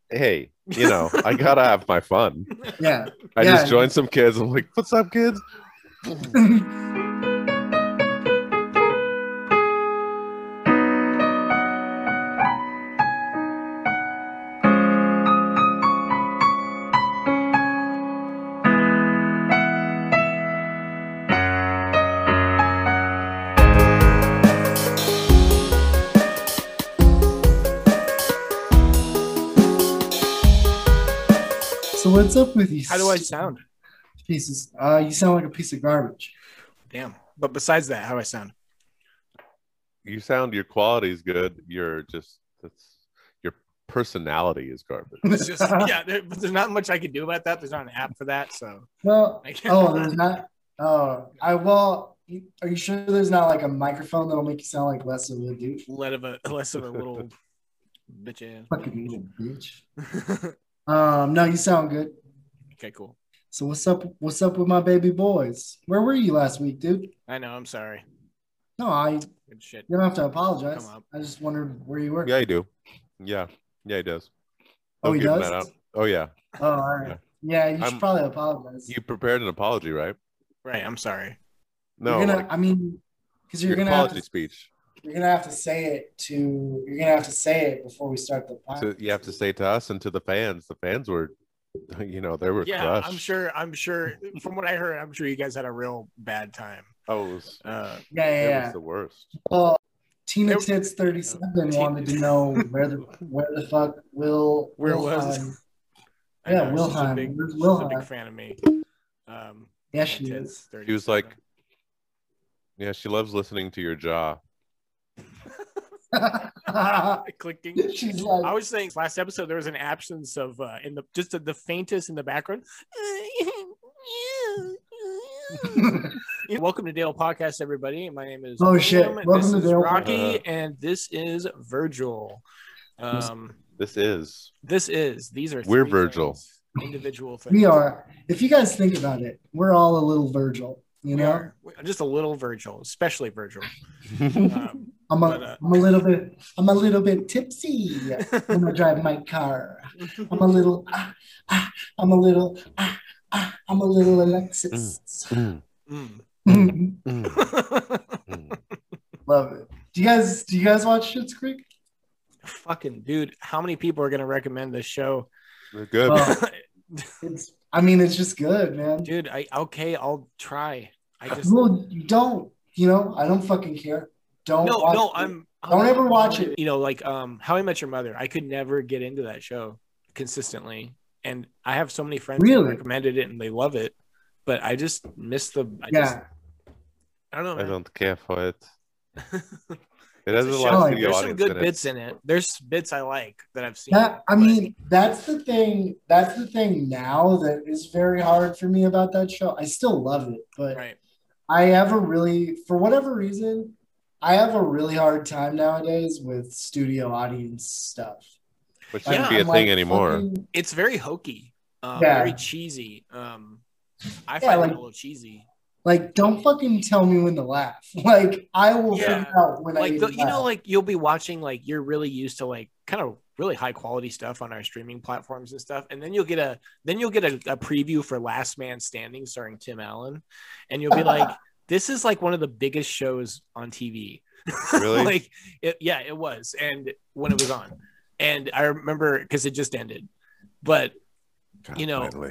hey, I gotta have my fun. Yeah. I just joined some kids. I'm like, what's up, kids? So what's up with you? How do I sound? Pieces. You sound like a piece of garbage. Damn. But besides that, how do I sound? Your quality is good. Your personality is garbage. It's just but there's not much I can do about that. There's not an app for that, so. Well, there's not. Are you sure there's not like a microphone that'll make you sound like less of a dude? Less of a little bitch ass. Fucking little bitch. No, you sound good. Okay, cool. So what's up? What's up with my baby boys? Where were you last week, dude? I know. I'm sorry. No, Good shit. you don't have to apologize. Come up. I just wondered where you were. Yeah, you do. Yeah, he does. Oh, he does? That out. Oh, yeah. Oh, all right. Yeah, you should probably apologize. You prepared an apology, right? Right. I'm sorry. No, because you're gonna apology speech. You're gonna have to say it before we start the podcast. So you have to say to us and to the fans. The fans were, they were crushed. I'm sure. From what I heard, I'm sure you guys had a real bad time. Oh, it was, yeah. It was the worst. Well, Tina Tits 37 wanted to know where the fuck Will was. Yeah, Wilhelm. She's a big fan of me. Yeah, she is. She was like, yeah, she loves listening to your jaw. Clicking. She's like, I was saying last episode there was an absence of the faintest in the background. Welcome to Dale Podcast, everybody. My name is Welcome to Dale. Rocky, and this is Virgil. These are we're Virgil. Individual things. We are. If you guys think about it, we're all a little Virgil. We're just a little Virgil, especially Virgil. I'm a little bit tipsy when I drive my car. I'm a little Alexis. Love it. Do you guys watch Schitt's Creek? Fucking dude, how many people are gonna recommend this show? They're good. It's just good, man. Dude, I'll try. You don't. I don't fucking care. Don't ever watch it. Like How I Met Your Mother. I could never get into that show consistently, and I have so many friends who recommended it and they love it, but I just miss the. I don't know. Man. I don't care for it. It has a lot of studio There's audience some good in bits in it. There's bits I like that I've seen. That's the thing. That's the thing now that is very hard for me about that show. I still love it, but for whatever reason, I have a really hard time nowadays with studio audience stuff. Which shouldn't be a thing anymore. It's very hokey, very cheesy. I find it a little cheesy. Like, don't fucking tell me when to laugh. Like, I will figure out when I laugh. You'll be watching, you're really used to, kind of really high quality stuff on our streaming platforms and stuff. And then you'll get a preview for Last Man Standing starring Tim Allen. And you'll be like, this is one of the biggest shows on TV. Really? It was. And when it was on. And I remember, because it just ended. But, finally.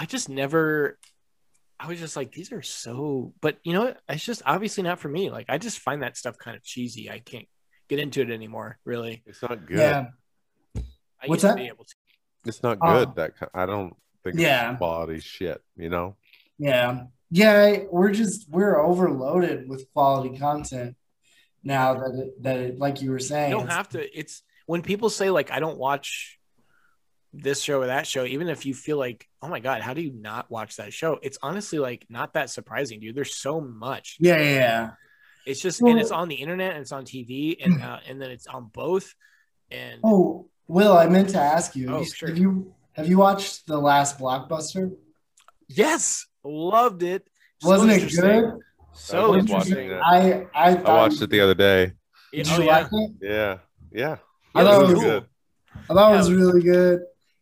I was just like, these are so, but it's just obviously not for me. I just find that stuff kind of cheesy. I can't get into it anymore, really. It's not good. Yeah. What's that? It's not good. I don't think it's quality shit, Yeah. Yeah. We're overloaded with quality content now that it, like you were saying. You don't have to. It's when people say, I don't watch this show or that show, even if you feel like, oh my god, how do you not watch that show? It's honestly not that surprising, dude. There's so much. Yeah. It's just, and it's on the internet and it's on TV and then it's on both. And Will, I meant to ask you. Sure. Have you watched The Last Blockbuster? Yes, loved it. Wasn't it good? So interesting. I watched it the other day. Did you like it? Yeah. I thought it was good. I thought it was really good.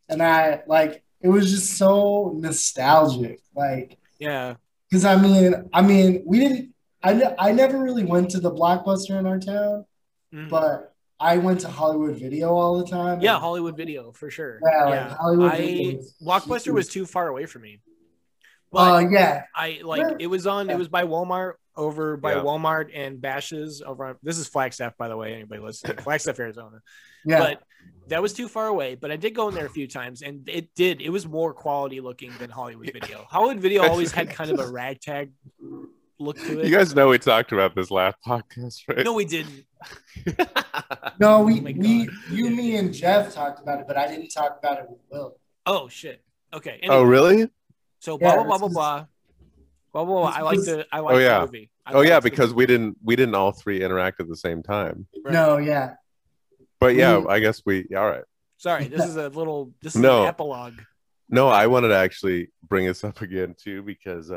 and I like it was just so nostalgic. Like, yeah, because I mean, we didn't. I never really went to the Blockbuster in our town, but I went to Hollywood Video all the time. Yeah, Hollywood Video for sure. Yeah, like Hollywood Video. Blockbuster was too far away from me. But yeah, I like it was by Walmart over by Walmart and Bash's over on, this is Flagstaff, by the way, anybody listening. Flagstaff, Arizona. Yeah. But that was too far away. But I did go in there a few times, and it was more quality looking than Hollywood Video. Hollywood Video always had kind of a ragtag look to it. You guys know we talked about this last podcast, right? No, we didn't. No, you, me, and Jeff talked about it, but I didn't talk about it with Will. Oh shit. Okay. Anyway. Oh really? So blah blah blah blah blah. I like the movie. Because we didn't all three interact at the same time. Right. No, yeah. But yeah, I guess all right. Sorry, this is an epilogue. No, I wanted to actually bring this up again too because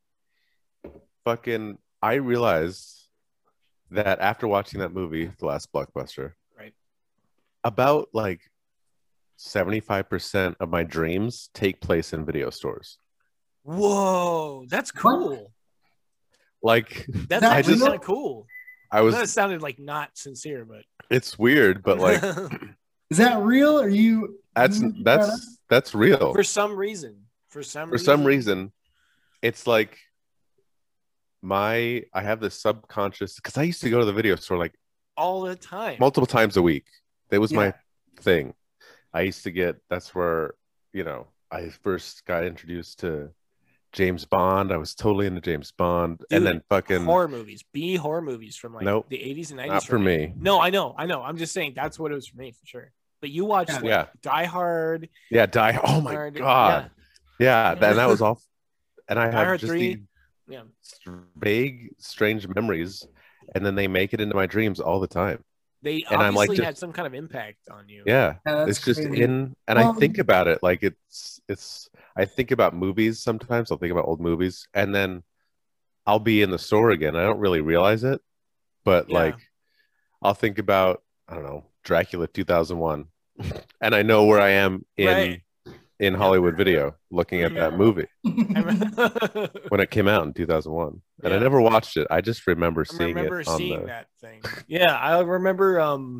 I realized that after watching that movie, The Last Blockbuster, right, about like 75% of my dreams take place in video stores. Whoa, that's cool. Like that's actually kind of cool. That sounded like not sincere, but it's weird. But like, is that real? Are you? That's real. For some reason, it's like I have this subconscious because I used to go to the video store like all the time, multiple times a week. That was my thing. I used to get. That's where I first got introduced to James Bond. I was totally into James Bond. Dude, and then fucking horror movies, horror movies from like the 80s and 90s. Not for me. No, I know. I'm just saying that's what it was for me for sure. But you watched Die Hard. Yeah, Die. Oh my god. Yeah, and that was all. And I have just these vague, strange memories, and then they make it into my dreams all the time. They obviously had some kind of impact on you. Yeah, it's just I think about it like it's. I think about movies sometimes. I'll think about old movies, and then I'll be in the store again. I don't really realize it, but like I'll think about Dracula 2001, and I know where I am in Hollywood Video looking at that movie when it came out in 2001, and I never watched it. I just remember seeing that thing. Yeah, I remember.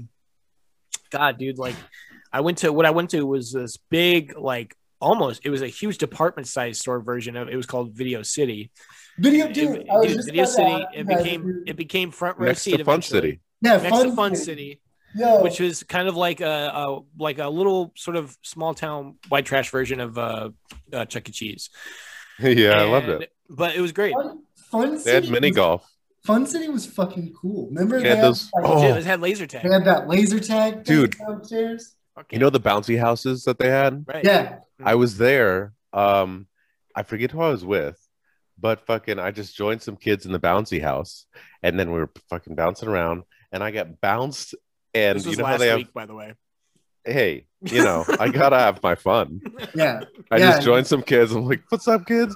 God, dude, like I went to was this big like. Almost, it was a huge department-sized store version of it. Was called Video City. Video City. It became front row seat. Fun City. Yeah, next to Fun City, which was kind of like a little sort of small town white trash version of Chuck E. Cheese. Yeah, I loved it. But it was great. Fun City. They had mini golf. Fun City was fucking cool. Remember they had those? It had laser tag. They had that laser tag, dude. Downstairs. Okay. You know the bouncy houses that they had? Right. Yeah. I was there. I forget who I was with, but I just joined some kids in the bouncy house, and then we were fucking bouncing around, and I got bounced. And this was last week, by the way. Hey, I gotta have my fun. Yeah. I just joined some kids. I'm like, "What's up, kids?"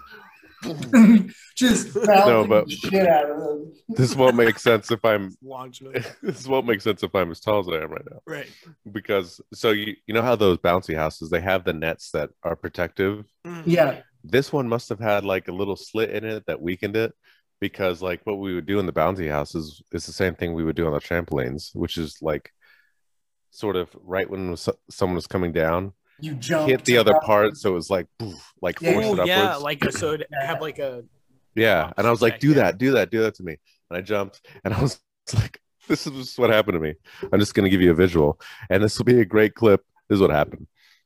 Just shit out of them. This won't make sense if I'm this won't make sense if I'm as tall as I am right now. Right. Because you know how those bouncy houses, they have the nets that are protective. Yeah. This one must have had like a little slit in it that weakened it, because like what we would do in the bouncy houses is the same thing we would do on the trampolines, which is like sort of right when someone was coming down. You jumped, hit the other part, so it was like poof, like force it upwards. Yeah, like so it have like a and I was like, do that to me, and I jumped, and I was like, this is what happened to me. I'm just gonna give you a visual, and this will be a great clip. This is what happened.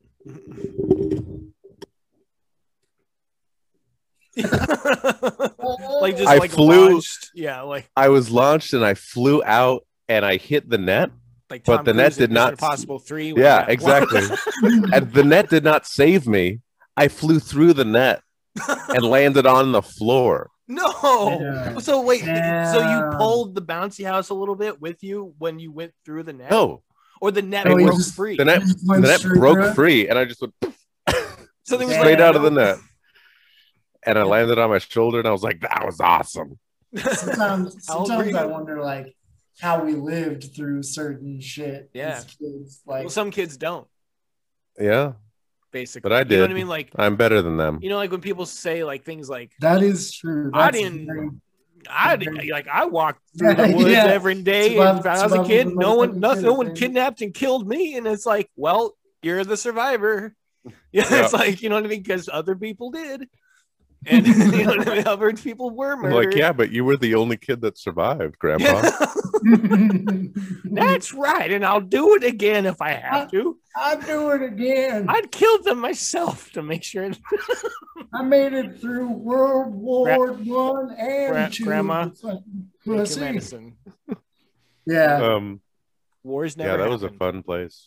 Like just I flew. Launched. Yeah, like I was launched, and I flew out, and I hit the net. Like but the net did not. Impossible 3. Yeah, exactly. And the net did not save me. I flew through the net and landed on the floor. No. Yeah. So wait. Yeah. So you pulled the bouncy house a little bit with you when you went through the net? No. Or the net broke free. The net broke free, and I just went so there was straight out of the net. And I landed on my shoulder, and I was like, "That was awesome." Sometimes I wonder, like, how we lived through certain shit. Yeah. Kids. Like, some kids don't. Yeah. basically. But I did. You know what I mean? Like, I'm better than them. You know, like when people say like things like that is true. That's I walked through the woods every day, and when I was a kid, no one kidnapped and killed me, and it's like, well, you're the survivor. Yeah, it's like, you know what I mean, because other people did, and you know what I mean, other people were murdered. Like, yeah, but you were the only kid that survived, Grandpa. That's right, and I'll do it again if I have to. I'll do it again. I'd kill them myself to make sure. I made it through World War One and Two. Grandma, medicine. Yeah. Wars never. Yeah, that was a fun place.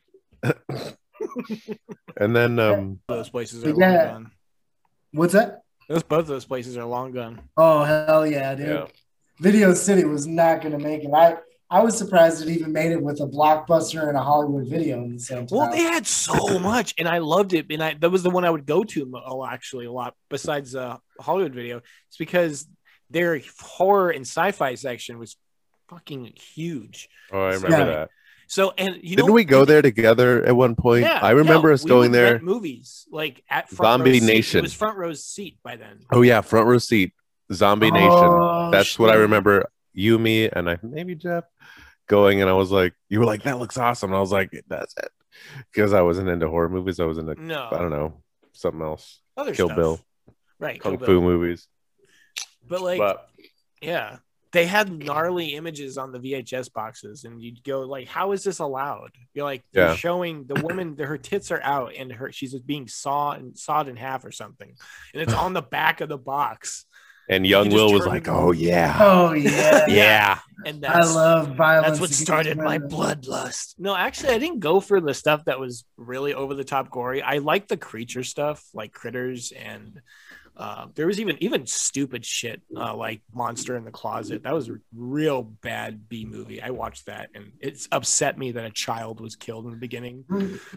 And then those places are long gone. What's that? Both of those places are long gone. Oh hell yeah, dude! Yeah. Video City was not going to make it. I was surprised it even made it with a Blockbuster and a Hollywood Video in the same time. Well, they had so much, and I loved it. And that was the one I would go to actually a lot. Besides Hollywood Video, it's because their horror and sci-fi section was fucking huge. Oh, I remember that. So, and didn't we go there together at one point? Yeah, I remember us going there. Movies like at Zombie Nation. It was front row seat by then. Oh yeah, front row seat. Zombie Nation. That's what I remember. You, me, and maybe Jeff going, and I was like, you were like, that looks awesome. And I was like, that's it. Because I wasn't into horror movies. I was into, I don't know, something else. Other Kill stuff. Bill. Right. Kung Fu movies. But yeah. They had gnarly images on the VHS boxes, and you'd go like, how is this allowed? You're like, they're showing the woman, her tits are out, and she's being sawed in half or something. And it's on the back of the box. And young Will was like, "Oh yeah, yeah." And I love violence. That's what started my bloodlust. No, actually, I didn't go for the stuff that was really over the top gory. I like the creature stuff, like Critters, and there was even stupid shit like Monster in the Closet. That was a real bad B movie. I watched that, and it's upset me that a child was killed in the beginning.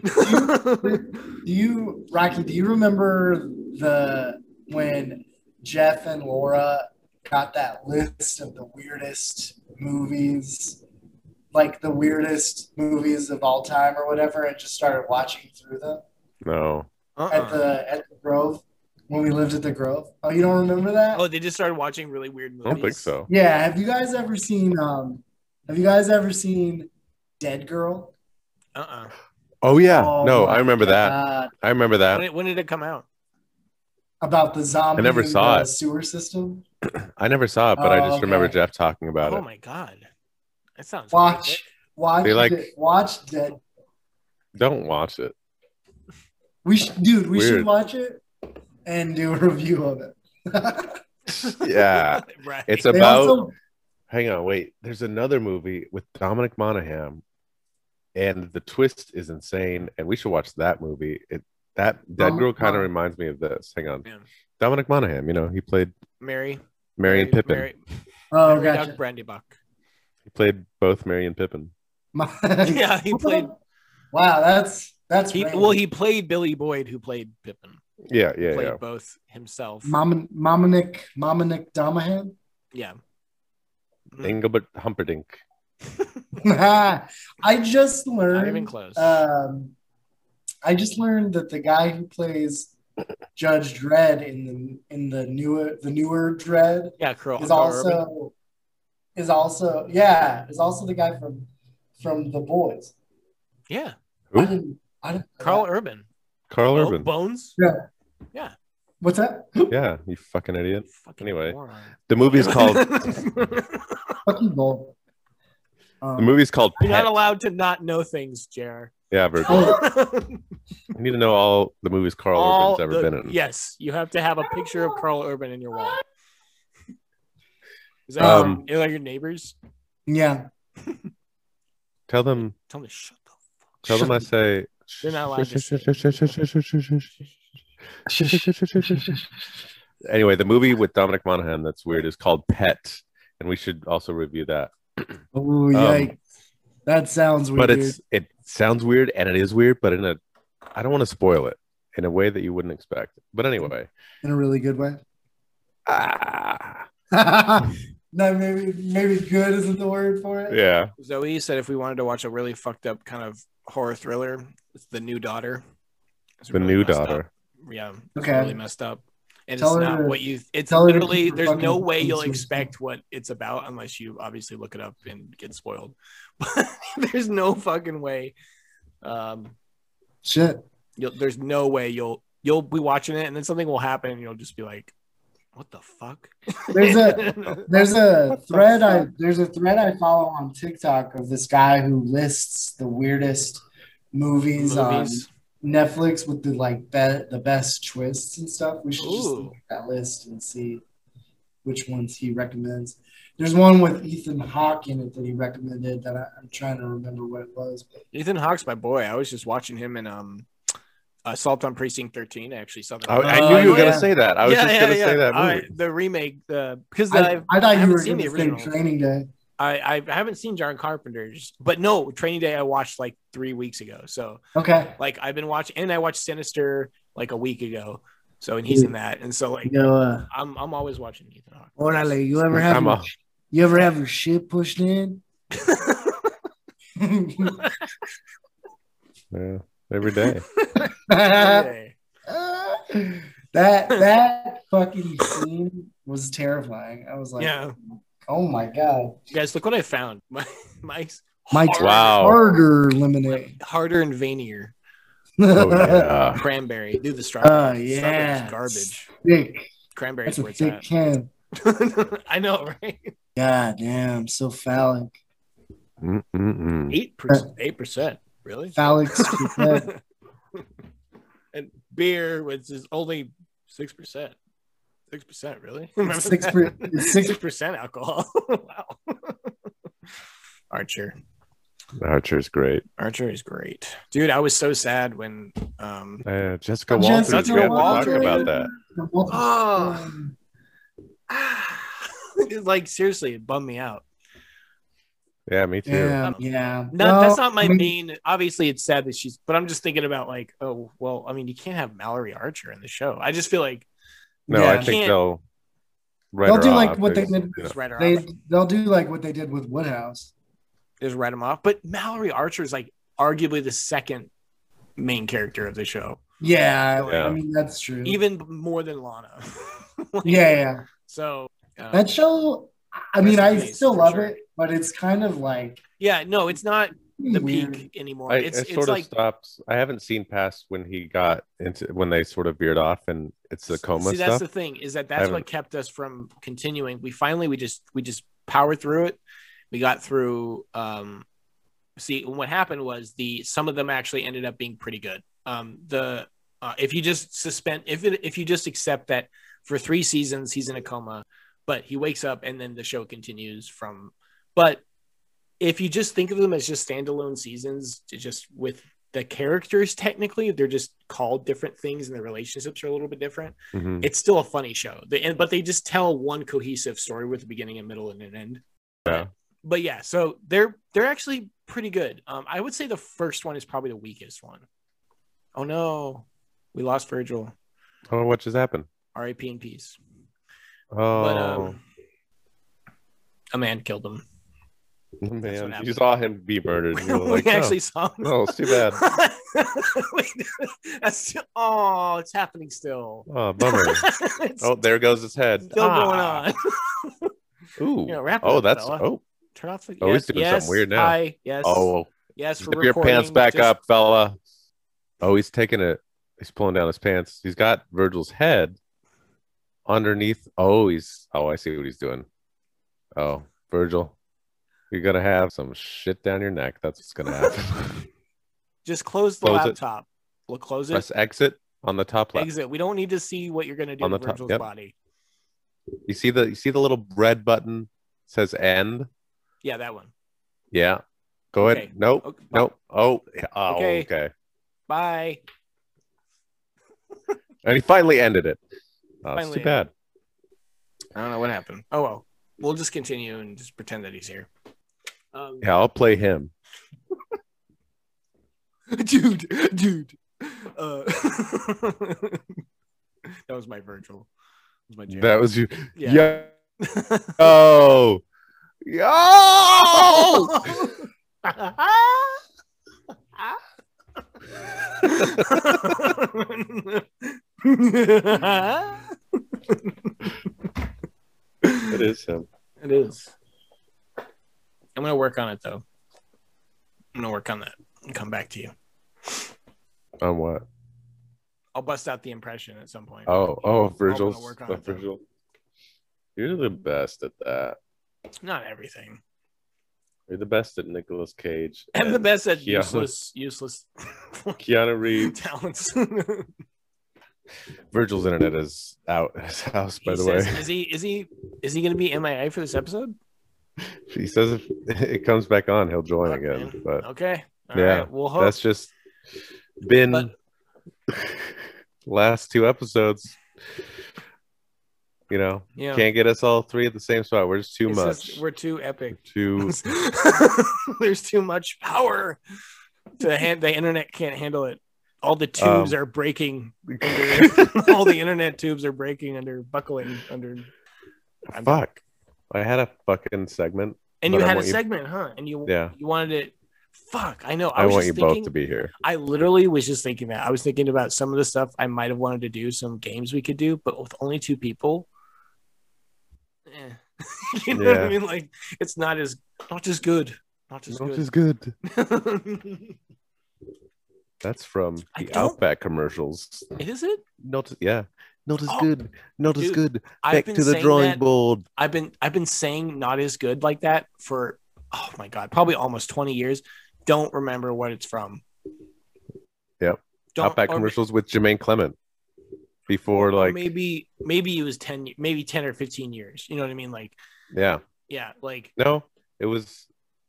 Rocky? Do you remember when Jeff and Laura got that list of the weirdest movies, like the weirdest movies of all time or whatever, and just started watching through them? No. At the Grove, when we lived at the Grove. Oh, you don't remember that? Oh, they just started watching really weird movies. I don't think so. Yeah. Have you guys ever seen Dead Girl? Oh yeah. No, I remember that. I remember that. When did it come out? About the zombie. I never saw it. Sewer system. I never saw it, but I just remember Jeff talking about it. Oh my god, that sounds. Watch Dead. Don't watch it. We should watch it and do a review of it. Yeah, right. It's about. Hang on, wait. There's another movie with Dominic Monaghan, and the twist is insane. And we should watch that movie. That Dead Girl kind of reminds me of this. Hang on. Yeah. Dominic Monaghan, he played Mary and Pippin. Gotcha. Brandy Buck. He played both Mary and Pippin. Yeah, he played. Wow, that's he played Billy Boyd, who played Pippin. Yeah. Played both himself. Mominick Domahan. Yeah. Engelbert Humperdinck. I just learned. Not even close. I just learned that the guy who plays Judge Dredd in the newer Dredd, is also the guy from The Boys. Yeah. Who? Carl Urban. Carl Urban. Bones. Yeah. What's that? Yeah, you fucking idiot. Anyway, moron. The movie's called. Fucking bull. The movie's called. You're not allowed to not know things, Jer. Yeah, Virgil. You need to know all the movies Carl Urban's ever been in. Yes, you have to have a picture of Carl Urban in your wall. Is that are your neighbors? Yeah. Tell them to shut the fuck. Tell them I say. They're not allowed to say. Anyway, the movie with Dominic Monaghan that's weird is called Pet, and we should also review that. Oh, yikes. That sounds weird. But it sounds weird, and it is weird, but I don't want to spoil it in a way that you wouldn't expect. But anyway. In a really good way? No, maybe good isn't the word for it. Yeah. Zoe said if we wanted to watch a really fucked up kind of horror thriller, it's The New Daughter. It's the really new messed up. daughter. Yeah, it's Okay. really messed up. And Tell it's her not to- what you. It's tell her to literally keep her there's no fucking way you'll face expect what it's about unless you obviously look it up and get spoiled. But there's no fucking way. Shit. There's no way you'll be watching it and then something will happen and you'll just be like, what the fuck? There's a thread I follow on TikTok of this guy who lists the weirdest movies on Netflix with the best twists and stuff. We should just look at that list and see which ones he recommends. There's one with Ethan Hawke in it that he recommended that I'm trying to remember what it was. Ethan Hawke's my boy. I was just watching him in Assault on Precinct 13. I actually saw that. I knew you were gonna say that. I was just gonna say that movie. The remake, because I thought you were seen the going to original. say Training Day. I haven't seen John Carpenter's, but no, Training Day I watched like 3 weeks ago. So Okay. like I've been watching, and I watched Sinister like a week ago. So and he's in that, and so like I'm always watching Ethan Hawke. Orale, you ever have your shit pushed in? Yeah, every day. That fucking scene was terrifying. I was like, yeah. Oh my god, Guys, look what I found. Mike's harder lemonade, harder and veinier. Oh, yeah. Cranberry, dude. The strawberry. Yeah, Garbage. Thick. Cranberry's That's a where it's thick at. can. I know, right? God damn, so phallic. 8%. Really? Phallic. And beer, which is only 6%. 6%, really? 6% alcohol. Wow. Archer. Archer's great. Archer is great, dude. I was so sad when Jessica Walter. Jessica Walter about that. Oh, like seriously, it bummed me out. Yeah, me too. Yeah. That's not my main. Obviously, it's sad that she's. But I'm just thinking about like, oh well. I mean, you can't have Mallory Archer in the show. I just feel like. No, I think they'll do like what they did. They'll do like what they did with Woodhouse. Just write them off. But Mallory Archer is like arguably the second main character of the show. Yeah. I mean that's true. Even more than Lana. Yeah. So that show. I mean, I still love it, but it's kind of like. Yeah, no, it's not the weird. peak anymore. It sort of stopped. I haven't seen past when he got into when they sort of veered off and it's the coma See, stuff. that's the thing is that's what kept us from continuing. We just powered through it. We got through. See, what happened was some of them actually ended up being pretty good. If you just if you just accept that for 3 seasons he's in a coma, but he wakes up and then the show continues from. But if you just think of them as just standalone seasons, just with the characters, technically they're just called different things and the relationships are a little bit different. Mm-hmm. It's still a funny show. But they just tell one cohesive story with a beginning, a middle, and an end. Yeah. But yeah, so they're actually pretty good. I would say the first one is probably the weakest one. Oh no, we lost Virgil. Oh, what just happened? R.I.P. in peace. Oh, But a man killed him. Man, you saw him be murdered. You were like, we actually saw him. Oh, it's too bad. It's happening still. Oh, bummer. There goes his head. Still going on. Ooh. Wrap it up, that's fella. oh. Turn off the. He's doing something weird now. Hi. Yes. Oh. Yes. Zip your pants back up, fella. Oh, he's taking it. He's pulling down his pants. He's got Virgil's head underneath. I see what he's doing. Oh, Virgil. You're going to have some shit down your neck. That's what's going to happen. Just close the laptop. We'll close it. Press exit on the top left. Exit. We don't need to see what you're going to do to Virgil's body. You see the little red button? It says end. Yeah, that one. Yeah. Go ahead. Nope. Okay. Nope. Oh, okay. Bye. And he finally ended it. Oh, it's too bad. I don't know what happened. Oh, well. We'll just continue and just pretend that he's here. Yeah, I'll play him. Dude. That was my Virgil. That was my jam. That was you. Yeah. Oh. Yo! It is him. It is. I'm gonna work on it though. I'm gonna work on that and come back to you. On what? I'll bust out the impression at some point. Virgil's. Virgil. You're the best at that. Not everything. You're the best at Nicolas Cage. And the best at Keanu, useless Keanu Reeves talents. Virgil's internet is out at his house, by the way. Is he going to be MIA for this episode? He says if it comes back on, he'll join again. Man. But okay, all right. We'll hope. That's just been last 2 episodes. Can't get us all 3 at the same spot. We're just too much. We're too epic. There's too much power. The internet can't handle it. All the tubes are breaking. All the internet tubes are breaking buckling under. Fuck! I had a fucking segment. And you had a segment, huh? And you wanted it. Fuck! I know. I want you both to be here. I literally was just thinking that. I was thinking about some of the stuff I might have wanted to do, some games we could do, but with only 2 people. You know what I mean? Like it's not as good. Not as good. That's from the Outback commercials. Is it? Not as good. Not as good. Back to the drawing board. I've been saying not as good like that for probably almost 20 years. Don't remember what it's from. Yep. Outback commercials with Jermaine Clement. Before maybe it was 10 or 15 years. You know what I mean? Like like no, it was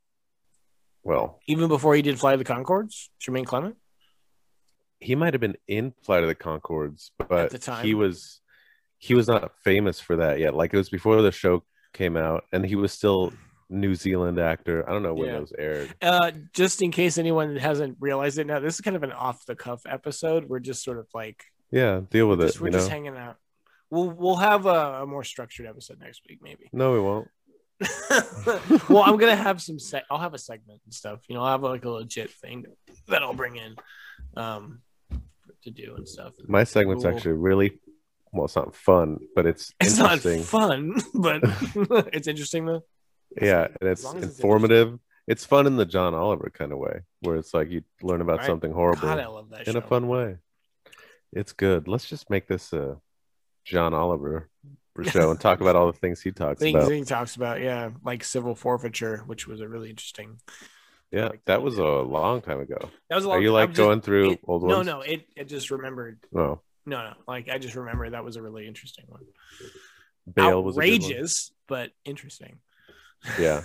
even before he did Flight of the Conchords, Jermaine Clement. He might have been in Flight of the Conchords, but at the time he was not famous for that yet. Like it was before the show came out, and he was still New Zealand actor. I don't know when those aired. Just in case anyone hasn't realized it now, this is kind of an off the cuff episode. We're just sort of like deal with it. We're just hanging out. We'll have a more structured episode next week, maybe. No, we won't. Well, I'm gonna have I'll have a segment and stuff. I'll have like a legit thing that I'll bring in, to do and stuff. My segment's actually really it's not fun, but it's interesting. Not fun, but it's interesting though. Yeah, and it's informative. It's fun in the John Oliver kind of way, where it's like you learn about something horrible God, I love that in a fun way. It's good. Let's just make this a John Oliver show and talk about all the things he talks about. He talks about, like civil forfeiture, which was a really interesting. Yeah, that was a long time ago. That was a long. Are you going through old ones? No. It just remembered. Oh. No. Like I just remember that was a really interesting one. Bale was outrageous, but interesting. Yeah.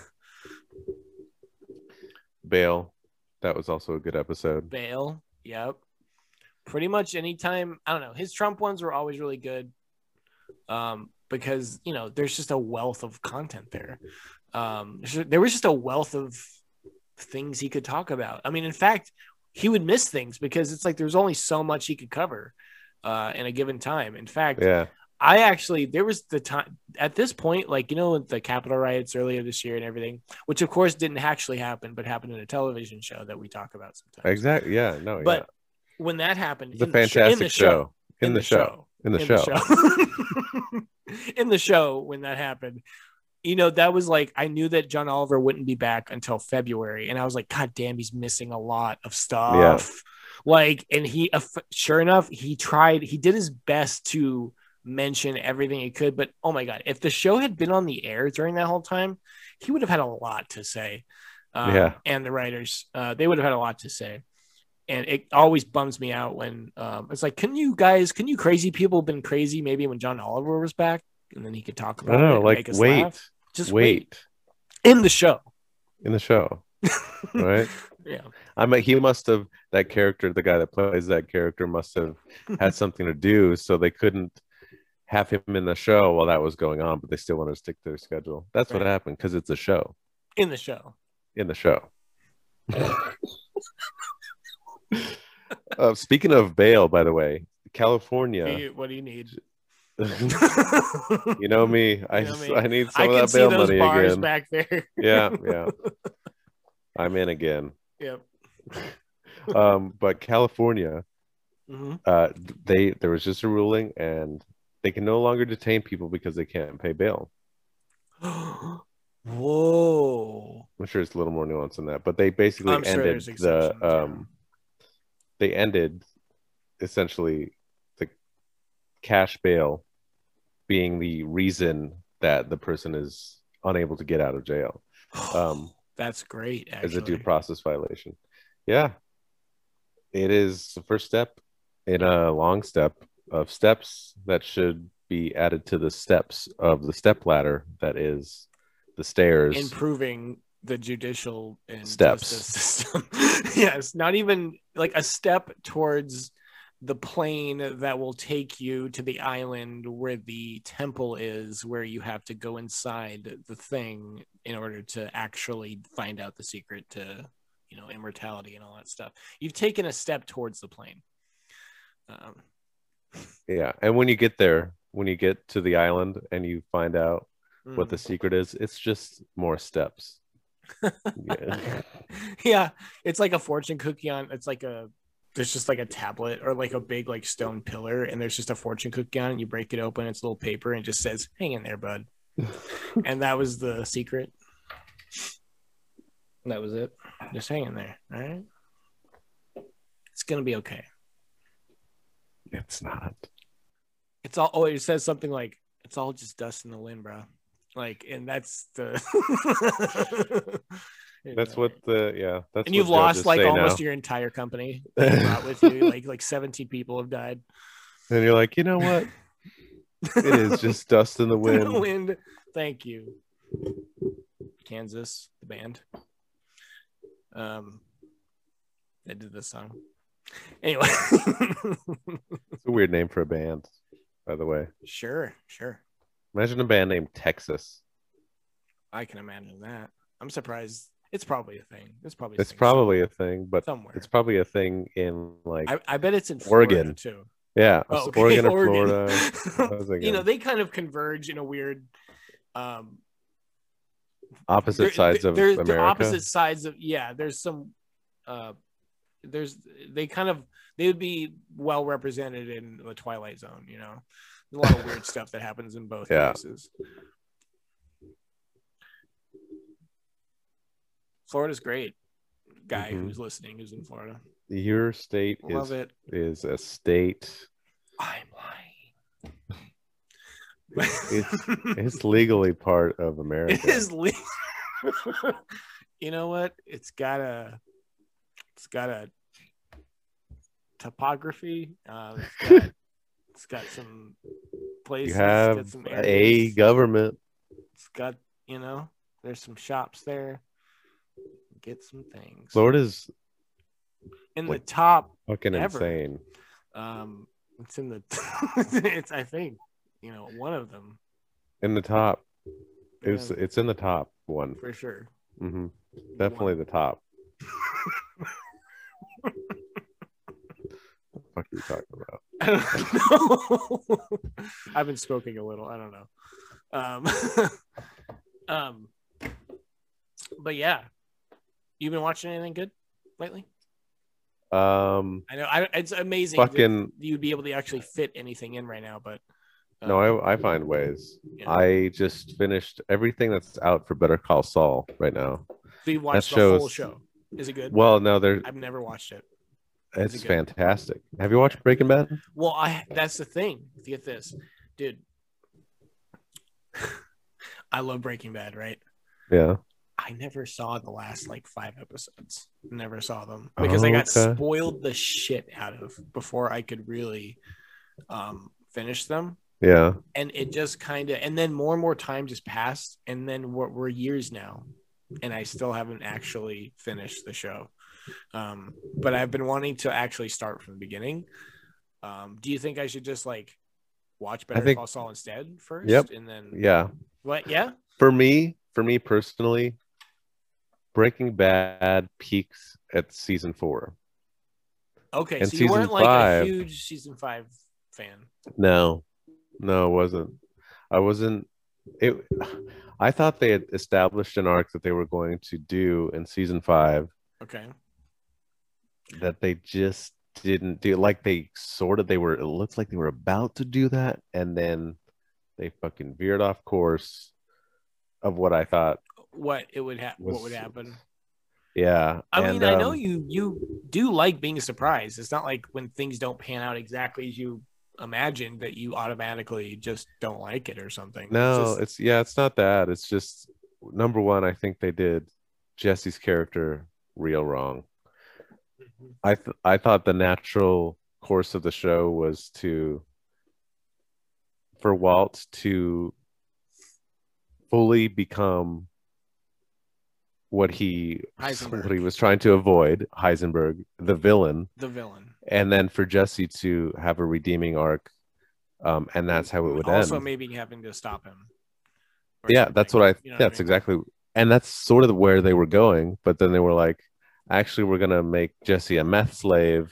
Bale. That was also a good episode. Bale. Yep. Pretty much anytime, I don't know, his Trump ones were always really good, because there's just a wealth of content there. There was just a wealth of things he could talk about. I mean, in fact, he would miss things because it's like there's only so much he could cover in a given time. In fact, there was the time at this point, like the Capitol riots earlier this year and everything, which of course didn't actually happen, but happened in a television show that we talk about sometimes. Exactly. Yeah. No. But when that happened, in the show, when that happened, that was like, I knew that John Oliver wouldn't be back until February. And I was like, God damn, he's missing a lot of stuff. Yeah. Like, and he, sure enough, he did his best to mention everything he could. But oh my God, if the show had been on the air during that whole time, he would have had a lot to say. And the writers, they would have had a lot to say. And it always bums me out when it's like, can you crazy people been crazy maybe when John Oliver was back, and then he could talk about it. Like, wait. In the show. Right? Yeah. I mean, that character, the guy that plays that character must have had something to do, so they couldn't have him in the show while that was going on, but they still wanted to stick to their schedule. That's what happened, because it's a show. In the show. Speaking of Bale, by the way, California. What do you need? You know me. I need some of that Bale money again. Back there. Yeah. I'm in again. Yep. But California there was just a ruling, and they can no longer detain people because they can't pay bail. Whoa! I'm sure it's a little more nuanced than that, but they basically they ended essentially the cash bail being the reason that the person is unable to get out of jail. That's great, actually. As a due process violation. Yeah. It is the first step in a long step of steps that should be added to the steps of the step ladder that is the stairs. Improving the judicial and steps system. Yes, not even like a step towards the plane that will take you to the island where the temple is, where you have to go inside the thing in order to actually find out the secret to, you know, immortality and all that stuff. You've taken a step towards the plane. Yeah, and when you get there, when you get to the island and you find out what the secret is, it's just more steps. Yeah, it's like a fortune cookie on. It's like there's just like a tablet or like a big like stone pillar, and there's just a fortune cookie on it. You break it open, it's a little paper, and it just says, "Hang in there, bud." And that was the secret. That was it. Just hang in there. All right. It's gonna be okay. It's not. It's all. Oh, it says something like, "It's all just dust in the wind, bro." Like, and that's the. That's what that's. And you've lost like almost your entire company that you brought with you. Like 17 people have died. And you're like, you know what? It is just dust in the wind. Thank you, Kansas, the band. They did this song. Anyway, it's a weird name for a band, by the way. Sure. Imagine a band named Texas. I can imagine that. I'm surprised. It's probably a thing. It's probably a thing, but somewhere. It's probably a thing in like. I bet it's in Oregon Florida too. Yeah, okay. Oregon or Florida. You know, they kind of converge in a weird. Opposite sides of America. The opposite sides of There's some. They would be well represented in the Twilight Zone. You know, a lot of weird stuff that happens in both places. Florida's great. Guy who's listening who's in Florida. Your state is a state. I'm lying. It's legally part of America. It is legal. You know what? It's got a topography. It's got some places. You have a government. It's got, you know, there's some shops there. Get some things. Florida's in the top. Fucking ever. Insane. It's in the. It's I think, you know, one of them. In the top. It's in the top one for sure. Mm-hmm. Definitely the top. What the fuck are you talking about? I don't know. I've been smoking a little. I don't know. But yeah. You've been watching anything good lately? I know it's amazing that you'd be able to actually fit anything in right now, but no, I find ways. Yeah. I just finished everything that's out for Better Call Saul right now. So you watched the whole show? Is it good? Well, no, I've never watched it. It's fantastic. Have you watched Breaking Bad? Well, that's the thing. Get this, dude. I love Breaking Bad, right? Yeah. I never saw the last like 5 episodes. Never saw them because I got spoiled the shit out of before I could really finish them. Yeah. And it just kind of, and then more and more time just passed, and then we're years now, and I still haven't actually finished the show. But I've been wanting to actually start from the beginning. Do you think I should just like watch Better Call Saul instead first? Yep. And then what? Yeah. For me personally, Breaking Bad peaks at season 4. Okay, and so you weren't like a huge season 5 fan. No, it wasn't. I wasn't. I thought they had established an arc that they were going to do in season 5. Okay. That they just didn't do, like, it looked like they were about to do that, and then they fucking veered off course of what I thought what would happen. Yeah. I mean, I know you do like being surprised. It's not like when things don't pan out exactly as you imagined that you automatically just don't like it or something. No, it's not that. It's just, number one, I think they did Jesse's character real wrong. I thought the natural course of the show was for Walt to fully become what he was trying to avoid, Heisenberg, the villain, and then for Jesse to have a redeeming arc, and that's how it would end. Also, maybe having to stop him. Yeah, that's what that's exactly, and that's sort of where they were going. But then they were like, actually, we're gonna make Jesse a meth slave,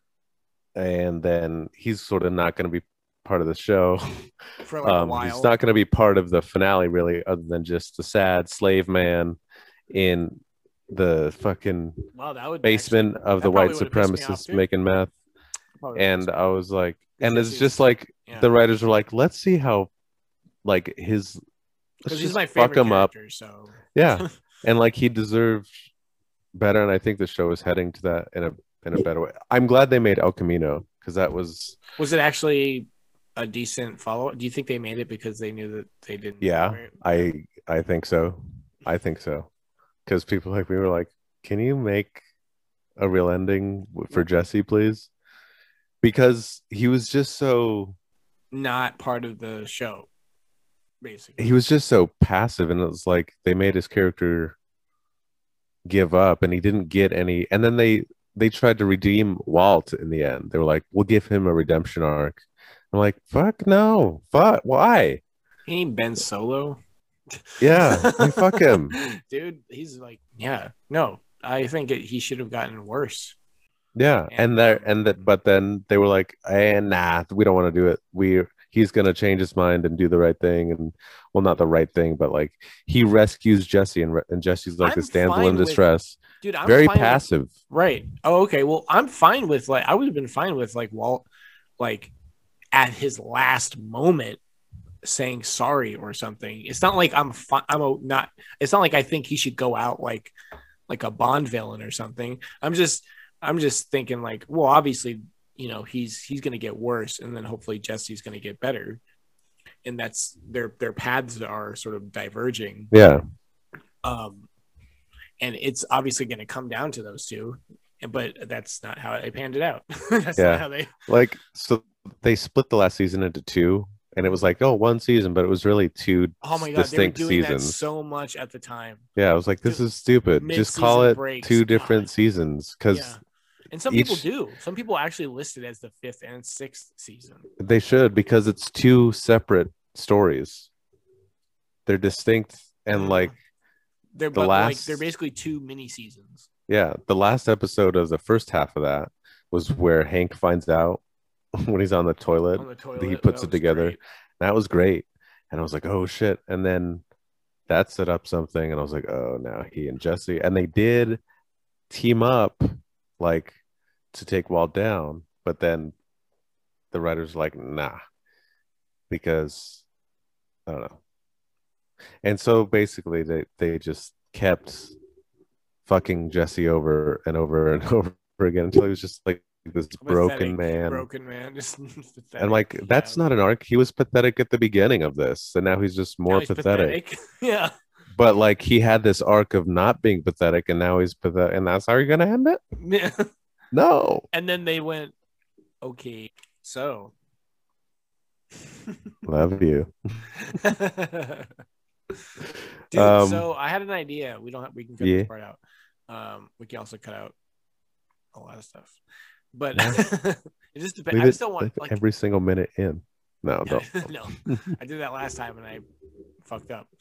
and then he's sort of not gonna be part of the show for like a while. He's not gonna be part of the finale, really, other than just the sad slave man in the fucking basement of the white supremacists making meth. And I was like, and it's just like the writers were like, let's see how, like, let's just my fuck him up. So yeah, and like he deserved better, and I think the show is heading to that in a better way. I'm glad they made El Camino, because that was it actually a decent follow-up? Do you think they made it because they knew that they didn't? Yeah, I think so. I think so. Because people like me were like, can you make a real ending for Jesse, please? Because he was just so not part of the show, basically. He was just so passive, and it was like they made his character give up, and he didn't get any. And then they tried to redeem Walt in the end. They were like, we'll give him a redemption arc. I'm like, fuck no. Fuck, why? He ain't Ben Solo. Yeah, like, fuck him. Dude, he's like, yeah, no, I think he should have gotten worse. Yeah, but then they were like, nah, we don't want to do it. He's gonna change his mind and do the right thing, and well, not the right thing, but like he rescues Jesse, and Jesse's like this damsel in distress. Dude, I'm very passive. Right. Oh, okay. Well, I'm fine with, like, I would have been fine with, like, Walt, like, at his last moment saying sorry or something. It's not like it's not like I think he should go out like a Bond villain or something. I'm just thinking, like, well, obviously, he's going to get worse, and then hopefully Jesse's going to get better, and that's their paths are sort of diverging. Yeah. And it's obviously going to come down to those two, but that's not how they panned it out. That's not how they so they split the last season into two, and it was like, oh, one season, but it was really two distinct they were doing seasons. That so much at the time. Yeah, I was like, this is stupid. Just call it two different seasons, because and some people do. Some people actually list it as the 5th and 6th season. They should, because it's two separate stories. They're distinct, and they're basically two mini seasons. Yeah, the last episode of the first half of that was where Hank finds out when he's on the toilet. He puts it together. Great. That was great, and I was like, oh shit! And then that set up something, and I was like, oh, now he and Jesse, and they did team up, like, to take Walt down, but then the writers were like, nah, because I don't know. And so basically they just kept fucking Jesse over and over and over again until he was just like this broken man. Just and like, that's not an arc. He was pathetic at the beginning of this, and now he's just more pathetic. Yeah. But like, he had this arc of not being pathetic, and now he's pathetic, and that's how you're gonna end it? Yeah. No. And then they went, okay, so love you. Dude, so I had an idea. We can cut this part out. We can also cut out a lot of stuff, but it just depends. I just don't want, like, every single minute in. No, don't. No, I did that last time and I fucked up.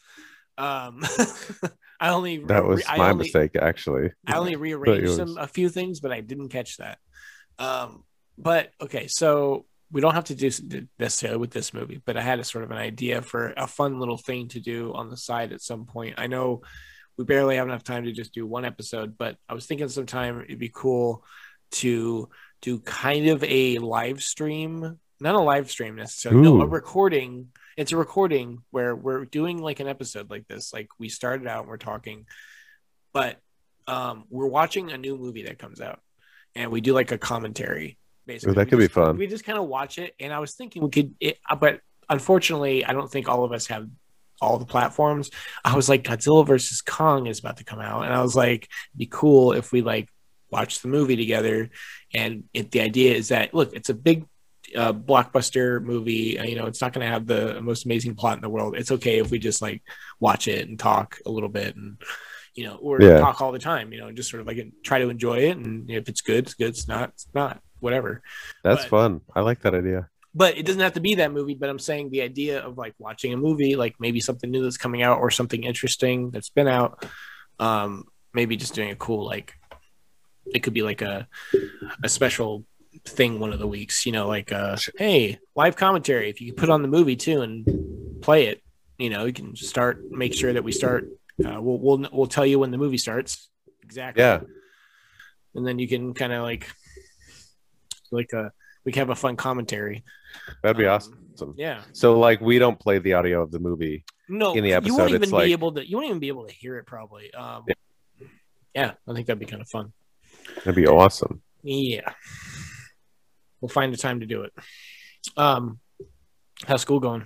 That was my mistake, actually. I only rearranged a few things, but I didn't catch that. But okay, so we don't have to do necessarily with this movie, but I had a sort of an idea for a fun little thing to do on the side at some point. I know we barely have enough time to just do one episode, but I was thinking sometime it'd be cool to do kind of a live stream, not a live stream necessarily, no, a recording. It's a recording where we're doing like an episode like this. Like we started out and we're talking, but we're watching a new movie that comes out and we do like a commentary. Basically, that could be fun. We just kind of watch it. And I was thinking we could, but unfortunately, I don't think all of us have all the platforms. I was like, Godzilla versus Kong is about to come out. And I was like, it'd be cool if we like watch the movie together. And the idea is that, look, it's a big blockbuster movie. It's not going to have the most amazing plot in the world. It's okay if we just like watch it and talk a little bit and, or talk all the time, just sort of like try to enjoy it. And if it's good, it's good. It's not, whatever. That's fun. I like that idea. But it doesn't have to be that movie. But I'm saying the idea of like watching a movie, like maybe something new that's coming out or something interesting that's been out. Maybe just doing a cool, like, it could be like a special thing one of the weeks, like hey, live commentary. If you can put on the movie too and play it, you can make sure that we start. We'll tell you when the movie starts exactly. Yeah, and then you can kind of like we can have a fun commentary. That'd be awesome. Yeah. So like we don't play the audio of the movie. No, in the episode. You won't even be able to. You won't even be able to hear it probably. Yeah, I think that'd be kind of fun. That'd be awesome. Yeah. We'll find a time to do it. How's school going?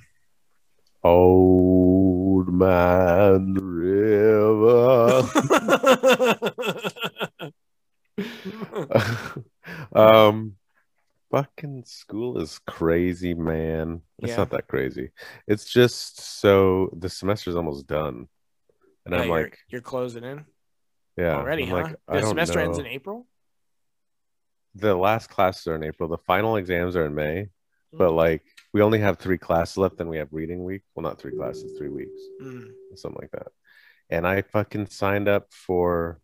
Old Man River. Fucking school is crazy, man. It's not that crazy. It's just so the semester's almost done. And I'm like, you're closing in? Yeah. Already, huh? Like, the semester ends in April? The last classes are in April. The final exams are in May. But like we only have 3 classes left, and we have reading week. Well, not 3 classes, 3 weeks. Something like that. And I fucking signed up for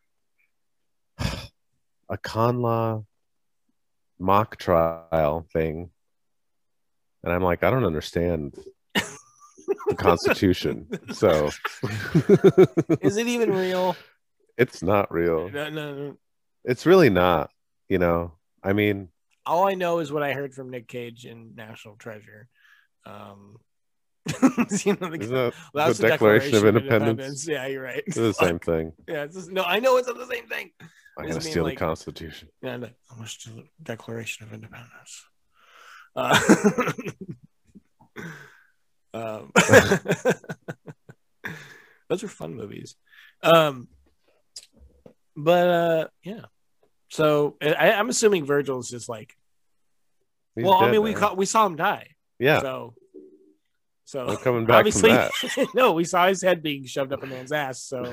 a con law mock trial thing. And I'm like, I don't understand the Constitution. So is it even real? It's not real. No. It's really not. I mean, all I know is what I heard from Nick Cage in National Treasure. That's the Declaration of Independence. Yeah, you're right. It's the same thing. Yeah, I know it's not the same thing. I'm gonna steal the Constitution. Yeah, I'm gonna steal the Declaration of Independence. Those are fun movies. Yeah. So I'm assuming Virgil's just like. He's well, dead, I mean, man. we saw him die. Yeah. So we're coming back from that. No, we saw his head being shoved up a man's ass. So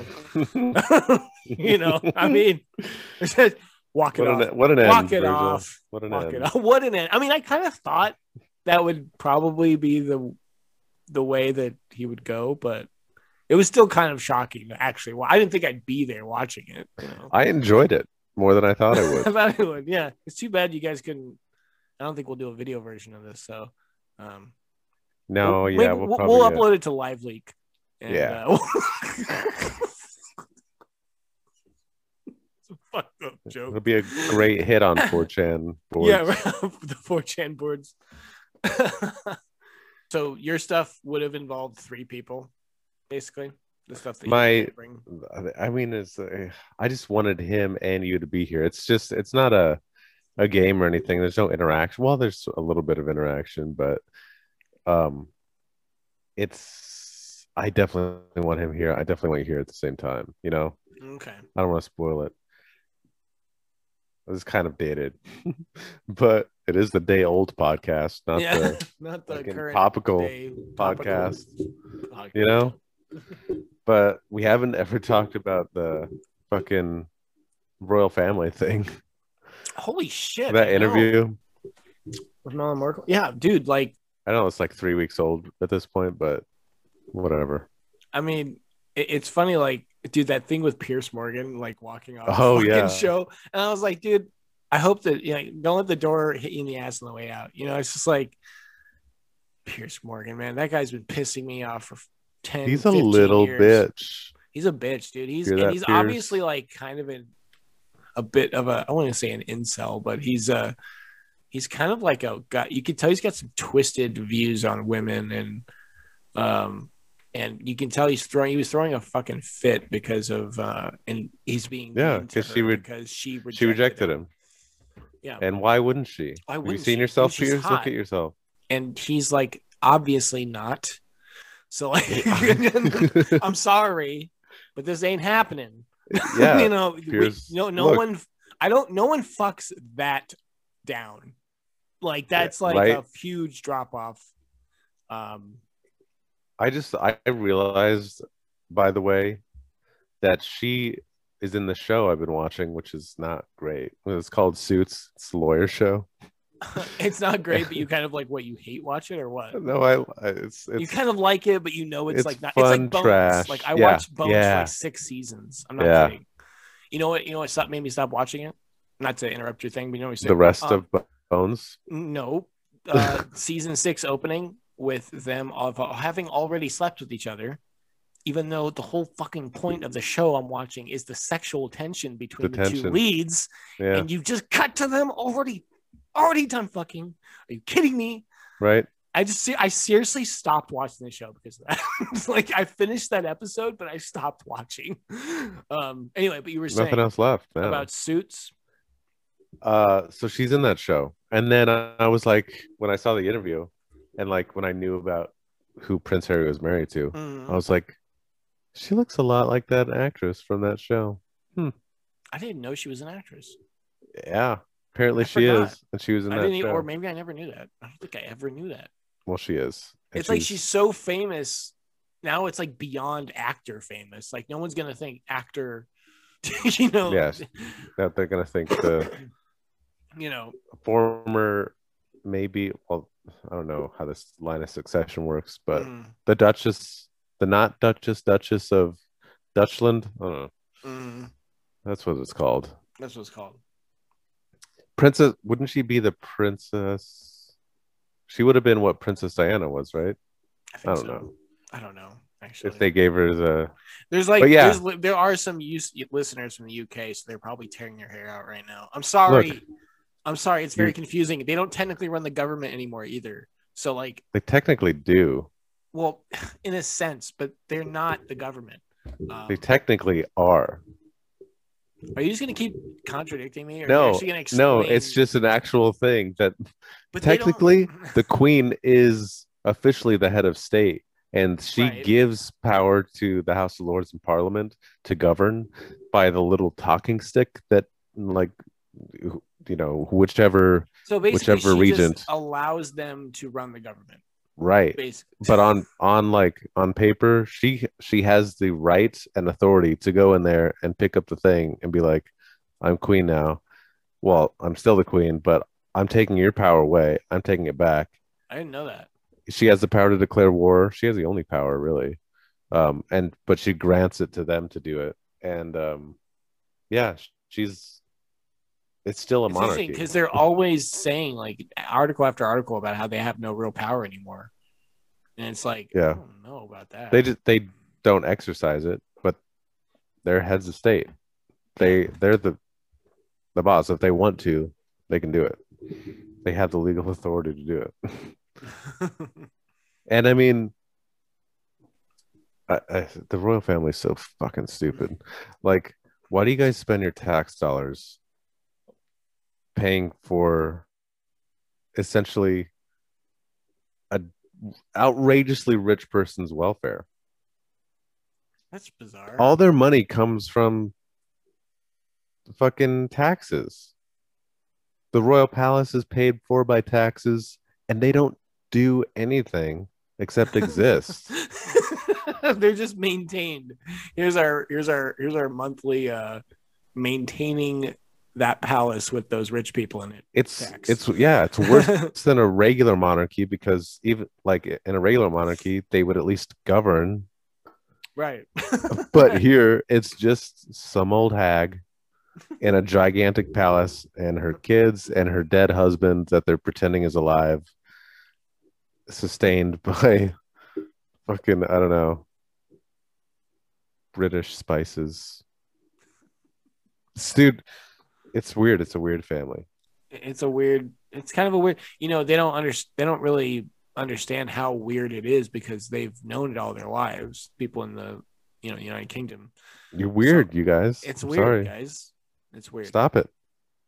I mean, walk it off. What an end. Walk it Virgil. off. What an walk end. It off. What an end. I mean, I kind of thought that would probably be the way that he would go, but it was still kind of shocking. Actually, well, I didn't think I'd be there watching it. I enjoyed it more than I thought I would. I thought I would. Yeah, it's too bad you guys couldn't. I don't think we'll do a video version of this. So, no, we'll upload it to LiveLeak. And, yeah. It's a fucked up joke. It'll be a great hit on 4chan boards. Yeah, the 4chan boards. So your stuff would have involved 3 people, basically. The stuff that you bring. I mean, I just wanted him and you to be here. It's not a game or anything. There's no interaction. Well, there's a little bit of interaction, but I definitely want him here. I definitely want you here at the same time, Okay. I don't want to spoil it. This is kind of dated, but it is the day old podcast, not the current topical podcast, But we haven't ever talked about the fucking royal family thing. Holy shit. That interview with Meghan Markle. Yeah, dude, like I know it's like 3 weeks old at this point, but whatever. I mean, it's funny, like, dude, that thing with Piers Morgan, like walking off the show. And I was like, dude, I hope that don't let the door hit you in the ass on the way out. It's just like Piers Morgan, man. That guy's been pissing me off for 10 He's a 15 little years. bitch. He's a bitch, dude. He's Piers? obviously like kind of a bit of a, I want to say an incel, but he's kind of like a guy. You can tell he's got some twisted views on women, and you can tell he was throwing a fucking fit because of and he's being because she rejected him. Yeah, and why wouldn't she? Have you seen yourself, Piers? Look at yourself. And he's like, obviously not. So like, I'm sorry, but this ain't happening. Yeah, you know, no one fucks that down. Like that's a huge drop off. I realized, by the way, that she is in the show I've been watching, which is not great. It's called Suits. It's a lawyer show. It's not great, but you kind of like what, you hate watch it or what? No, it's you kind of like it, but you know it's like not. Fun, it's like Bones. trash. Like I watched Bones for like 6 seasons. I'm not kidding. You know what? Stop made me stop watching it. Not to interrupt your thing, but you know what the rest of Bones. No, season 6 opening with them of having already slept with each other, even though the whole fucking point of the show I'm watching is the sexual tension between the two leads, and you just cut to them already done fucking. Are you kidding me? Right. I seriously stopped watching the show because of that. It's like I finished that episode, but I stopped watching. Anyway, but you were saying nothing else left about Suits. So she's in that show, and then I was like, when I saw the interview, and like when I knew about who Prince Harry was married to, I was like, she looks a lot like that actress from that show. I didn't know she was an actress. Yeah, apparently she is, and she was in that show. Or maybe I never knew that. I don't think I ever knew that. Well, she is. It's like she's so famous now. It's like beyond actor famous. Like no one's gonna think actor. You know. Yes. That they're gonna think the. You know, former, maybe. Well, I don't know how this line of succession works, but the Duchess, the not Duchess of Dutchland. I don't know. That's what it's called. That's what it's called. Princess, wouldn't she be the princess? She would have been what Princess Diana was, right? I don't know. I don't know. Actually, if they gave her the, there are some listeners from the UK, so they're probably tearing their hair out right now. I'm sorry. Look, I'm sorry. It's very confusing. They don't technically run the government anymore either. So like they technically do. Well, in a sense, but they're not the government. They technically are. Are you just going to keep contradicting me? Or no, it's just an actual thing that technically the Queen is officially the head of state, and she gives power to the House of Lords and Parliament to govern by the little talking stick that, like, you know, whichever regent just allows them to run the government. Right. Basically. But on paper, she has the right and authority to go in there and pick up the thing and be like, I'm queen now. Well, I'm still the queen, but I'm taking your power away. I'm taking it back. I didn't know that. She has the power to declare war. She has the only power, really. But she grants it to them to do it. And it's still a monarchy, because they're always saying, like, article after article about how they have no real power anymore, and it's like, I don't know about that. They don't exercise it, but they're heads of state. They're the boss. If they want to, they can do it. They have the legal authority to do it. And I mean, the royal family is so fucking stupid. Like, why do you guys spend your tax dollars paying for essentially an outrageously rich person's welfare? That's bizarre. All their money comes from fucking taxes. The royal palace is paid for by taxes, and they don't do anything except exist. They're just maintained. Here's our monthly maintaining that palace with those rich people in it. It's worse than a regular monarchy, because even like in a regular monarchy, they would at least govern. Right. But here it's just some old hag in a gigantic palace, and her kids and her dead husband that they're pretending is alive, sustained by fucking, I don't know, British spices. Dude, It's weird. It's a weird family. It's kind of a weird, they don't really understand how weird it is because they've known it all their lives. People in the, United Kingdom. You're weird, you guys. It's I'm weird, sorry. guys. It's weird. Stop it.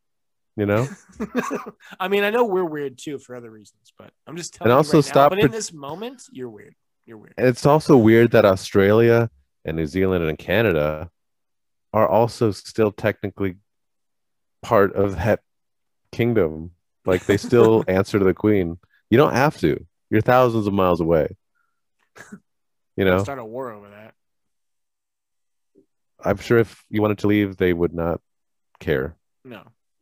I mean, I know we're weird too for other reasons, but I'm just telling and you also right stop now. But in this moment, you're weird. You're weird. And it's also weird that Australia and New Zealand and Canada are also still technically part of that kingdom. Like they still answer to the queen. You don't have to. You're thousands of miles away. Start a war over that. I'm sure if you wanted to leave, they would not care. No.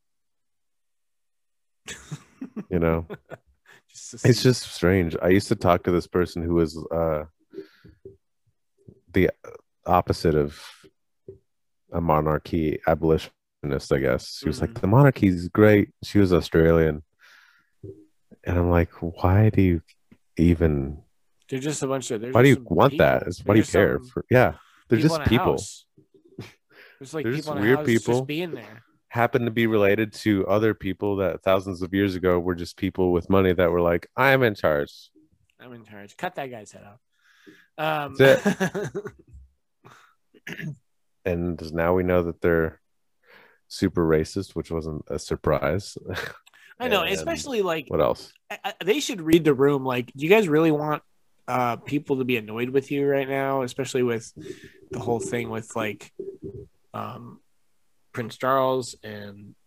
It's just strange. I used to talk to this person who was the opposite of a monarchy abolitionist, I guess. She was like, the monarchy is great. She was Australian. And I'm like, why do you even... They're just a bunch of... Why do you want people. That? Why do you care? They're just people. There's like they're people just in weird house people. Just being there. Happen to be related to other people that thousands of years ago were just people with money that were like, I'm in charge. I'm in charge. Cut that guy's head off. That's it. And now we know that they're super racist, which wasn't a surprise. I know, especially like what else? They should read the room. Like, do you guys really want people to be annoyed with you right now, especially with the whole thing with like Prince Charles and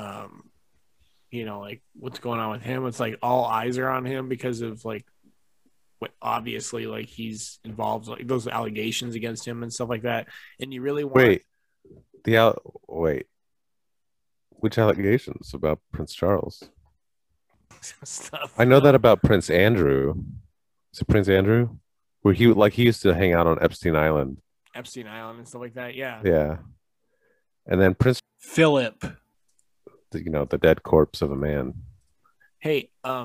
like what's going on with him? It's like all eyes are on him because of like what obviously like he's involved, like those allegations against him and stuff like that. And you really want wait, which allegations about Prince Charles? Stuff. I know that about Prince Andrew. Is it Prince Andrew? Where he used to hang out on Epstein Island and stuff like that. Yeah. Yeah. And then Prince Philip, the dead corpse of a man. Hey, I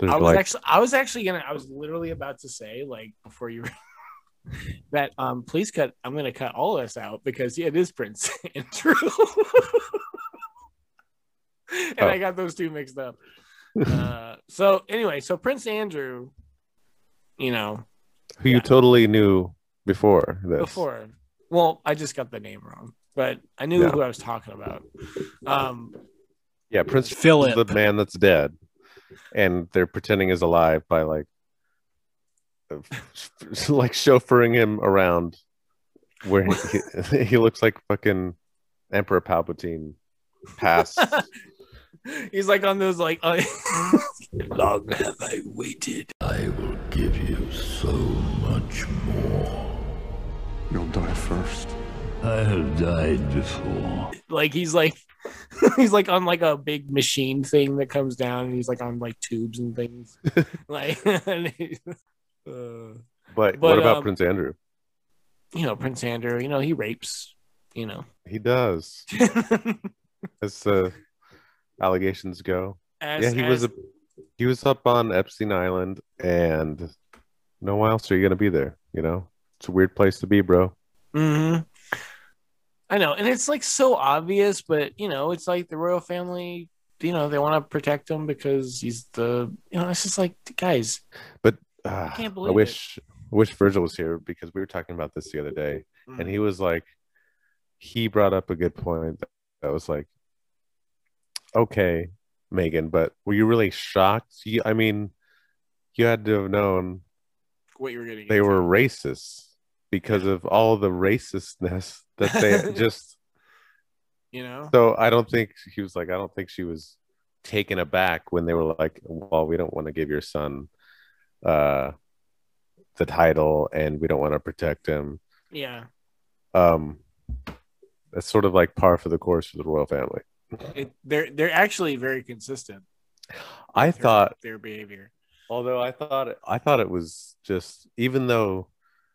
was literally about to say, like, before you that please cut. I'm gonna cut all this out because it is Prince Andrew. And I got those two mixed up. So anyway, Prince Andrew, who you totally knew before this. Before. Well, I just got the name wrong, but I knew who I was talking about. Prince Philip is the man that's dead, and they're pretending he's alive by like chauffeuring him around, where he looks like fucking Emperor Palpatine. Past. He's like on those like. Long have I waited. I will give you so much more. You'll die first. I have died before. Like he's like on like a big machine thing that comes down, and he's like on like tubes and things. Like, but what about Prince Andrew? Prince Andrew. He rapes. He does. As the allegations go, he was up on Epstein Island, and no else are you gonna be there? It's a weird place to be, bro. Mm-hmm. I know, and it's like so obvious, but it's like the royal family. They want to protect him because he's the. It's just like, guys. But I can't believe I wish Virgil was here because we were talking about this the other day, and he was like, he brought up a good point that was like, okay, Megan, but were you really shocked? You had to have known what you were getting. They were racist because of all the racistness that they just, So I don't think he was like, I don't think she was taken aback when they were like, well, we don't want to give your son the title and we don't want to protect him. Yeah. It's sort of like par for the course for the royal family. They're actually very consistent. I thought their behavior. Although I thought it was just, even though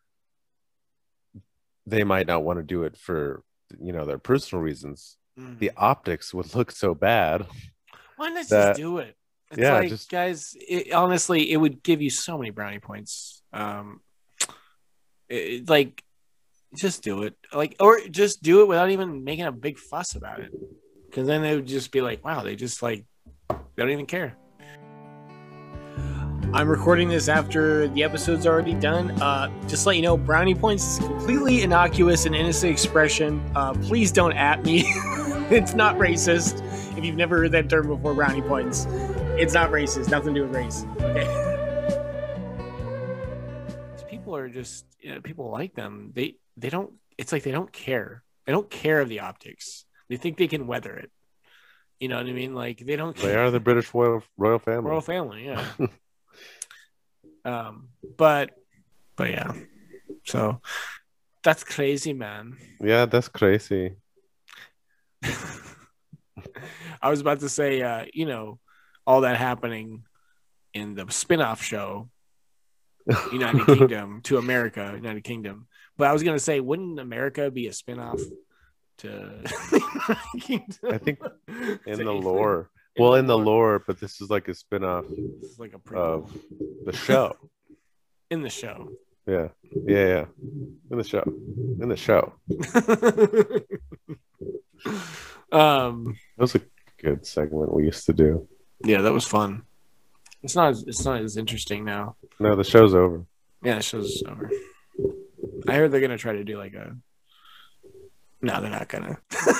they might not want to do it for their personal reasons, the optics would look so bad. Why not just do it? It's guys. Honestly, it would give you so many brownie points. Just do it, or just do it without even making a big fuss about it. Because then they would just be like, wow, they just like, they don't even care. I'm recording this after the episode's already done. Just to let you know, brownie points is a completely innocuous and innocent expression. Please don't at me. It's not racist. If you've never heard that term before, brownie points, it's not racist. Nothing to do with race. Okay. People are just, people like them. They don't. It's like they don't care. They don't care of the optics. They think they can weather it. You know what I mean? Like they don't. They are the British royal family. Royal family, yeah. But yeah. So that's crazy, man. Yeah, that's crazy. I was about to say, all that happening in the spin-off show, United Kingdom to America, United Kingdom. But I was going to say, wouldn't America be a spin-off to I think in the lore. Well, in the lore, but this is like a spin-off This is like a prequel. of the show. In the show. Yeah. In the show. That was a good segment we used to do. Yeah, that was fun. It's not as interesting now. No, the show's over. Yeah, the show's over. I heard they're gonna try to do like a. No, they're not gonna.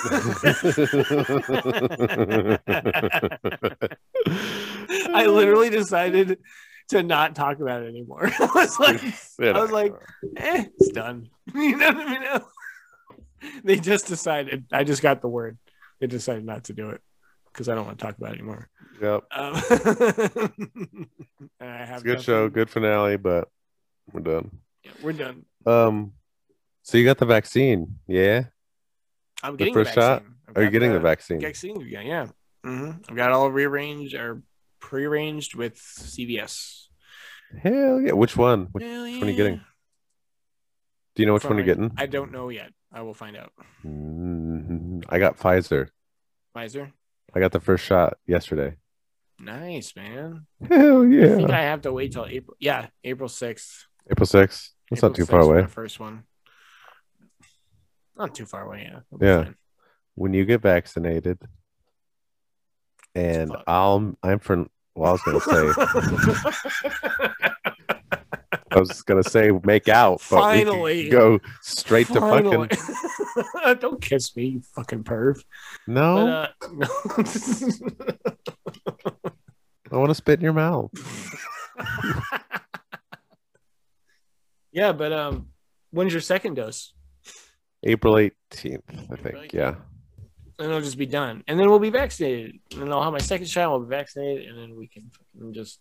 I literally decided to not talk about it anymore. I was like, it's done. You know what I mean? They just decided. I just got the word. They decided not to do it because I don't want to talk about it anymore. Yep. It's a good show, good finale, but we're done. Yeah, we're done. So you got the vaccine, yeah? I'm getting the first shot. Are you getting the vaccine? Vaccine, yeah. Mm-hmm. I've got it all rearranged or prearranged with CVS. Hell yeah! Which one? Which one are you getting? Do you know which one you're getting? I don't know yet. I will find out. I got Pfizer. Pfizer? I got the first shot yesterday. Nice, man. Hell yeah! I think I have to wait till April. Yeah, April 6th. April 6th. That's not too far away. The first one. Not too far away, yeah. Yeah. When you get vaccinated, and I was gonna say make out, but finally go straight to fucking. Don't kiss me, you fucking perv. No. No. I want to spit in your mouth. Yeah, but when's your second dose? April 18th, I think. Yeah. And it'll just be done. And then we'll be vaccinated. And then I'll have my second shot, we'll be vaccinated, and then we can just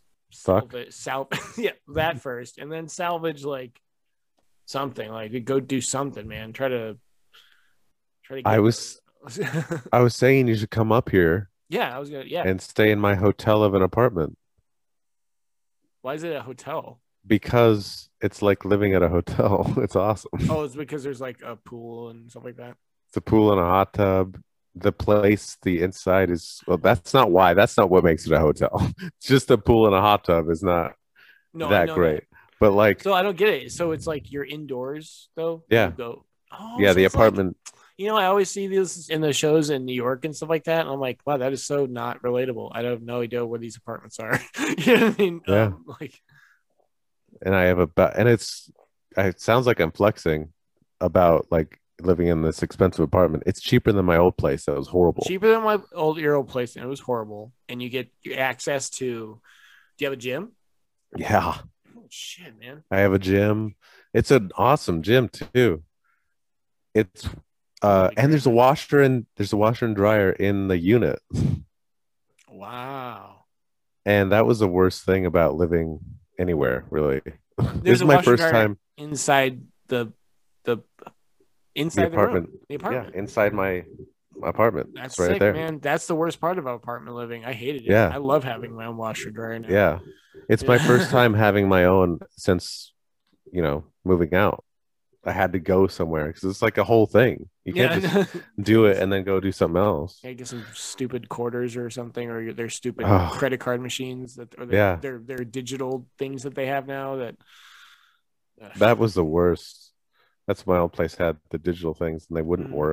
that first. And then salvage like something. Like go do something, man. Try to I was saying you should come up here. Yeah, I was gonna and stay in my hotel of an apartment. Why is it a hotel? Because it's like living at a hotel. It's awesome. Oh, it's because there's like a pool and stuff like that. It's a pool and a hot tub. The place, the inside is that's not why. That's not what makes it a hotel. It's just a pool and a hot tub is not that great. But like, so I don't get it. So it's like you're indoors though. Yeah. The apartment. Like, I always see this in the shows in New York and stuff like that, and I'm like, wow, that is so not relatable. I have no idea where these apartments are. You know what I mean? Yeah. And I have it sounds like I'm flexing about like living in this expensive apartment. It's cheaper than my old place. That was horrible. Cheaper than your old place, and it was horrible. And you get access to. Do you have a gym? Yeah. Oh shit, man! I have a gym. It's an awesome gym too. It's and there's a washer and dryer in the unit. Wow. And that was the worst thing about living anywhere, really. This is my first time inside the apartment. The apartment. Yeah, inside my apartment. That's right sick, there, man. That's the worst part about apartment living. I hated it. Yeah, I love having my own washer dryer now. Yeah, it's my first time having my own since moving out. I had to go somewhere because it's like a whole thing. You can't just do it and then go do something else. Yeah, get some stupid quarters or something, or their stupid credit card machines their digital things that they have now. That was the worst. That's my old place had the digital things and they wouldn't work.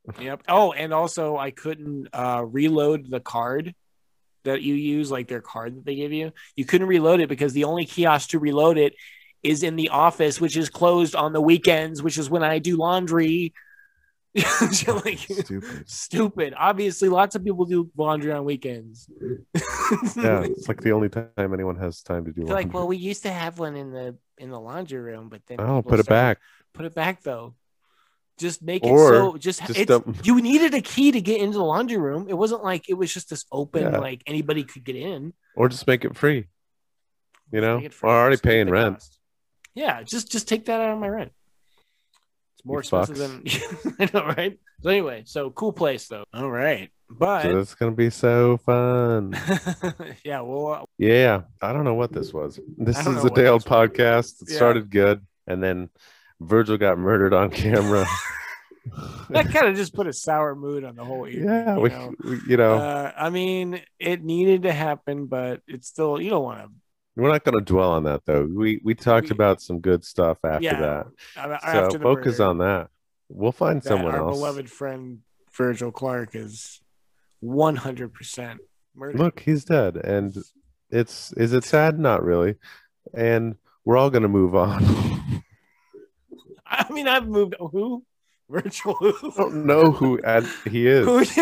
Yep. Oh, and also I couldn't reload the card that you use, like their card that they give you. You couldn't reload it because the only kiosk to reload it is in the office, which is closed on the weekends, which is when I do laundry. Like, stupid. Obviously, lots of people do laundry on weekends. Yeah, it's like the only time anyone has time to do laundry. Like, well, we used to have one in the laundry room, but then put it back. Put it back though. Just make it so you needed a key to get into the laundry room. It wasn't like it was just this open, like anybody could get in. Or just make it free. You know, we're already paying rent. Cost. Yeah, just take that out of my rent. It's more expensive than I know, right? So anyway, cool place though. All right, but so it's gonna be so fun. Yeah, well, I don't know what this was. This is a Day Old podcast. It started good, and then Virgil got murdered on camera. That kind of just put a sour mood on the whole evening. Yeah, we I mean, it needed to happen, but it's still, you don't want to. We're not going to dwell on that though. We talked about some good stuff after that. So focus on that. We'll find someone else. Our beloved friend Virgil Clark is 100% murdered. Look, he's dead, and is it sad? Not really. And we're all going to move on. I mean, I've moved. Who? Virtual who? I don't know who he is.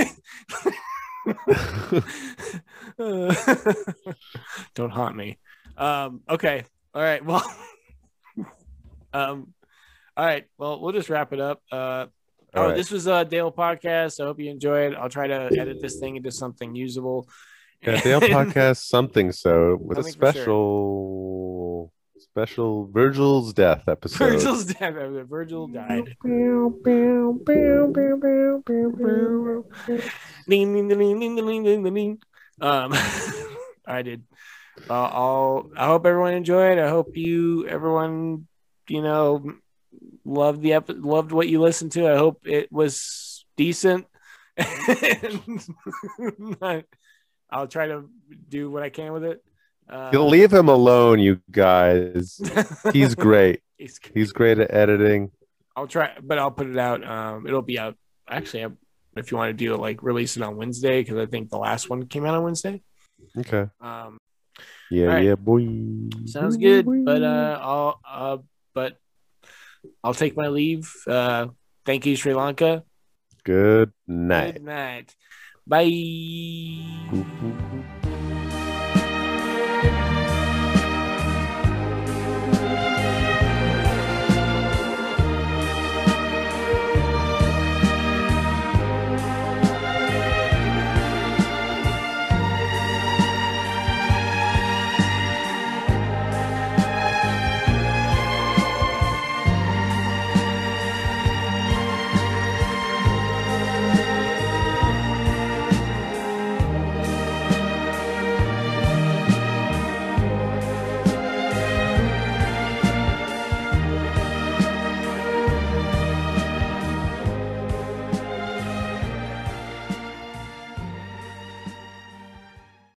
Don't haunt me. Okay. All right. Well. All right. Well, we'll just wrap it up. Right. This was a Dale podcast. I hope you enjoyed. I'll try to edit this thing into something usable. Yeah, Dale podcast something with a special Virgil's death episode. Virgil's death. Virgil died. I did. I hope everyone enjoyed. I hope everyone, loved what you listened to. I hope it was decent. I'll try to do what I can with it. You'll leave him alone, you guys. He's great. He's great at editing. I'll try, but I'll put it out. It'll be out. Actually, if you want to do it, like release it on Wednesday, because I think the last one came out on Wednesday. Okay. Yeah, boy. Sounds good. But I'll take my leave. Thank you, Sri Lanka. Good night. Good night. Bye.